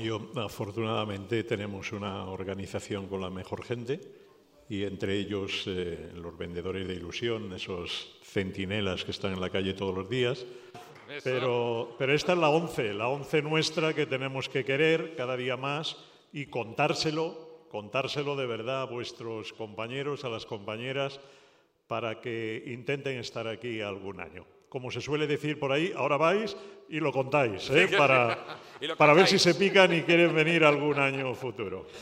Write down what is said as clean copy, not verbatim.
Yo, afortunadamente, tenemos una organización con la mejor gente y entre ellos los vendedores de ilusión, esos centinelas que están en la calle todos los días. Pero esta es la once nuestra que tenemos que querer cada día más y contárselo de verdad a vuestros compañeros, a las compañeras, para que intenten estar aquí algún año. Como se suele decir por ahí, ahora vais y lo contáis, para ver si se pican y quieren venir algún año futuro.